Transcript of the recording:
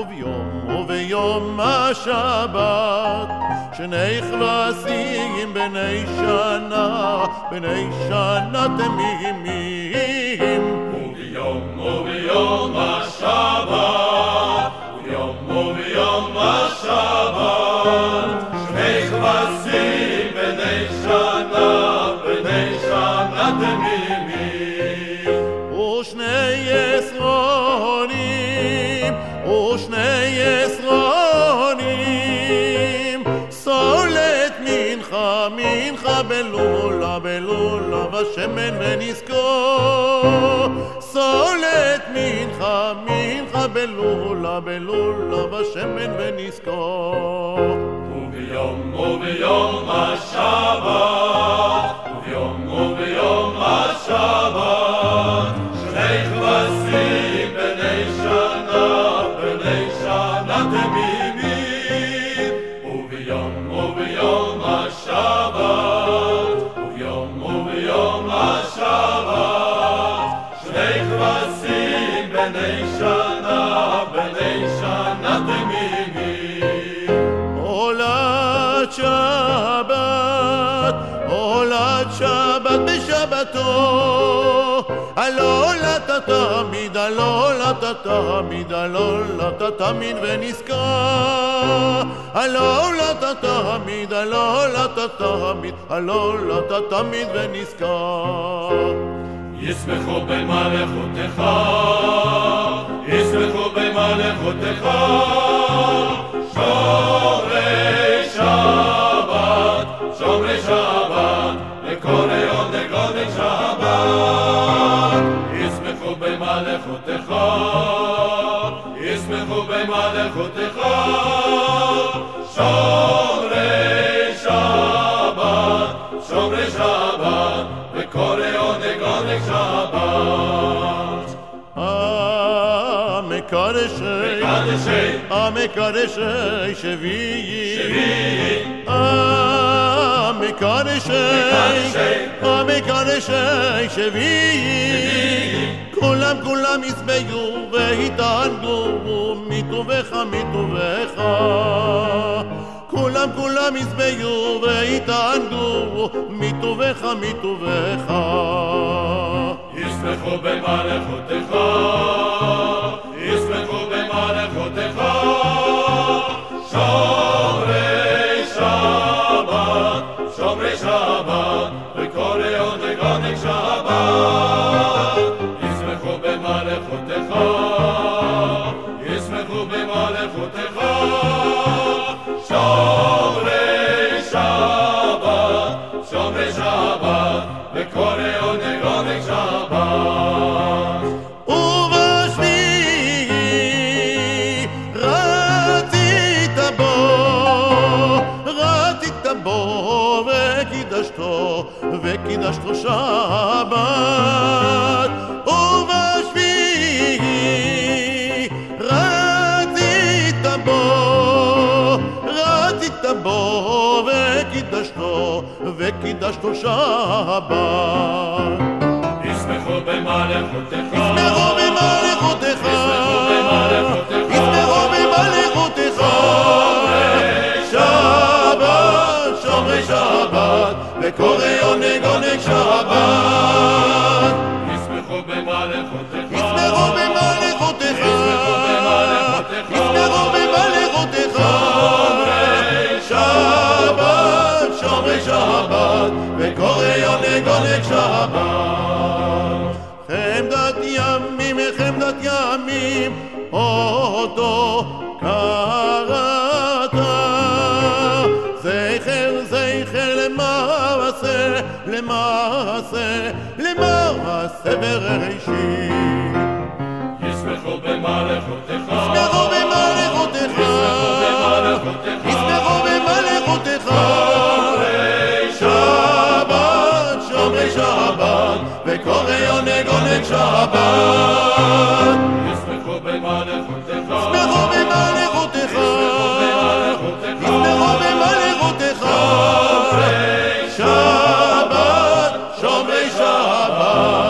וביום השבת שני כבשים בני שנה תמימים וביום השבת וביום השבת שני כבשים בני שנה תמימים ושני עשרונים סולת מנחה בלולה ושמן ונזכור סולת מנחה בלולה ושמן ונזכור וביום השבת וביום השבת שני כבשים בני שנה תמימים וביום השבת וביום השבת שני כבשים בני שנה תמימים עולת שבת בשבתו עלולת תמיד ונזכר עלולת תמיד ונזכר ישמחו במלכותך שומרי שבת וקוראי עונג שבת ישמחו במלכותך שומרי שבת וקוראי עונג שבת המקדשי שביעי המקדשי שביעי כולם יסביו והתענגו מטובך כולם יסביו והתענגו מטובך ישמחו במלכותך שומרי שבת וקוראי עונג שבת ישמחו במלכותך שומרי שבת וקוראי עונג שבת ובשביעי רצית בו וקידשתו שבת ובשביעי רצית בו וקידשתו שבת ישמחו במלכותך שומרי שבת וקוראי עונג שבת ישמחו במלכותך שומרי שבת וקוראי עונג שבת חמדת ימים אותו קראת למעשה בראשית ישמחו במלכותך שומרי שבת וקוראי עונג שבת ישמחו במלכותך שומרי שבת